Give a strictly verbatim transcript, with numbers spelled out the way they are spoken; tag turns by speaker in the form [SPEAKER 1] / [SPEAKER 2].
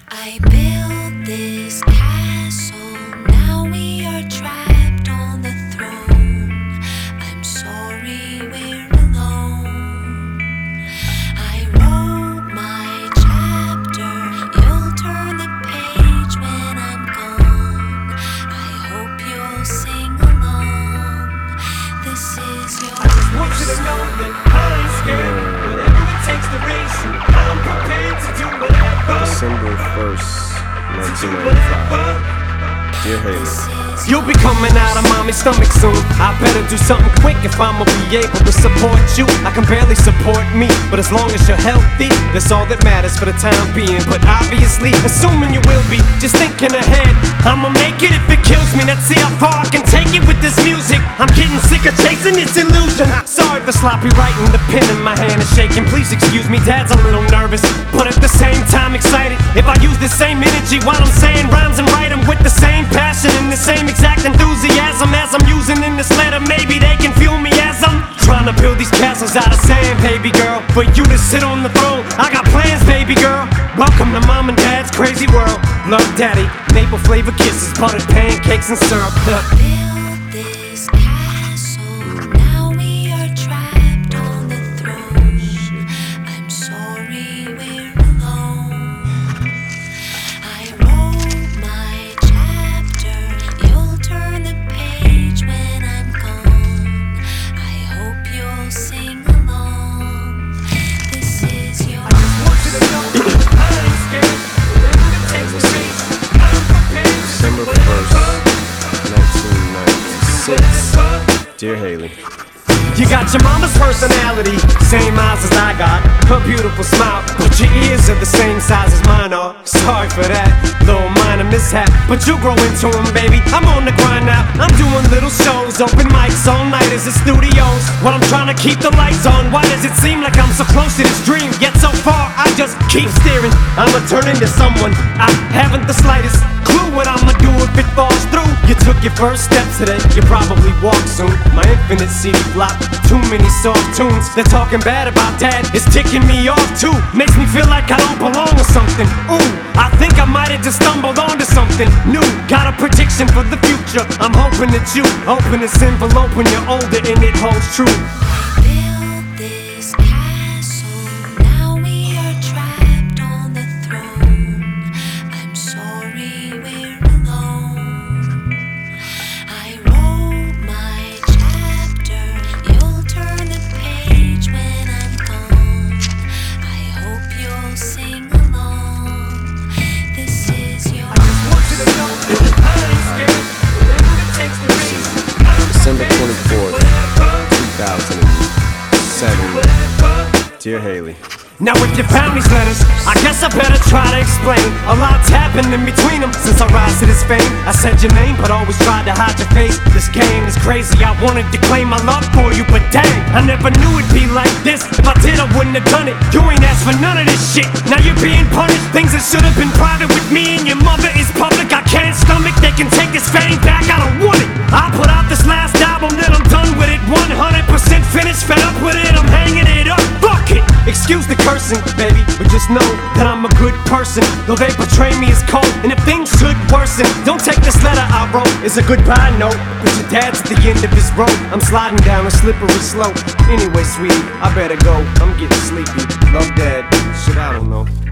[SPEAKER 1] I built this castle, now we are trapped on the throne. I'm sorry we're alone. I wrote my chapter, you'll turn the page when I'm gone. I hope you'll sing along. This is your
[SPEAKER 2] I just want you to know that I ain't scared. Whatever it takes to raise you, I'm prepared to do whatever.
[SPEAKER 3] December first, nineteen ninety-five. Dear Haley,
[SPEAKER 2] You'll be coming out of mommy's stomach soon. I better do something quick if I'ma be able to support you. I can barely support me, but as long as you're healthy, that's all that matters for the time being. But obviously, assuming you will be, just thinking ahead, I'ma make it if it kills me. Let's see how far I can take it with this music. I'm getting sick of chasing this illusion. Sorry for sloppy writing, the pen in my hand is shaking. Please excuse me, Dad's a little nervous, but at the same time excited. If I use the same energy while I'm saying rhymes and write them with the same passion and the same exact enthusiasm as I'm using in this letter, maybe they can feel me as I'm trying to build these castles out of sand, baby girl. For you to sit on the throne, I got plans, baby girl. Welcome to Mom and Dad's crazy world. Love, Daddy, maple flavor kisses, buttered pancakes and syrup.
[SPEAKER 1] built this castle, now we are trapped on the throne. I'm sorry we're alone. I wrote my chapter, you'll turn the page when I'm gone. I hope you'll sing along. This is your
[SPEAKER 3] December first, nineteen ninety-six. Dear Haley,
[SPEAKER 2] You got your mama's personality, same eyes as I got, her beautiful smile, but your ears are the same size as mine are. Sorry for that, little minor mishap, but you'll grow into them, baby. I'm on the grind now, I'm doing little shows, open mics all night as the studios. While I'm trying to keep the lights on, why does it seem like I'm so close to this dream? Yet so far, I just keep steering. I'ma turn into someone I haven't the slightest clue what I'ma do if it falls through. You took your first steps today, you probably walk soon. My infinite C D flop, too many soft tunes. They're talking bad about Dad, it's ticking me off too. Makes me feel like I don't belong or something. Ooh, I think I might have just stumbled onto something new. Got a prediction for the future, I'm hoping that you open this envelope when you're older and it holds true.
[SPEAKER 1] built this castle, now we are trapped on the throne. I'm sorry we're alone. I wrote my chapter, you'll turn the page when I'm gone. I hope you'll sing along. This is your
[SPEAKER 3] December twenty-fourth, two thousand seven. Dear Haley,
[SPEAKER 2] Now with your family's letters, I guess I better try to explain. A lot's happened in between them since I rise to this fame. I said your name, but always tried to hide your face. This game is crazy, I wanted to claim my love for you, but dang, I never knew it'd be like this. If I did, I wouldn't have done it. You ain't asked for none of this shit. Now you're being punished. Things that should have been private with me and your mother is public. I can't stomach, they can take this fame back, I don't want it. I put out this last album, then I'm done with it. one hundred percent finished, fed up with it, I'm hanging it up. Fuck it. Excuse the cursing, baby, but just know that I'm a good person. Though they portray me as cold, and if things should worsen, don't take this letter I wrote as a goodbye note. But your dad's at the end of his road, I'm sliding down a slippery slope. Anyway, sweetie, I better go, I'm getting sleepy. Love, Dad. Shit, I don't know.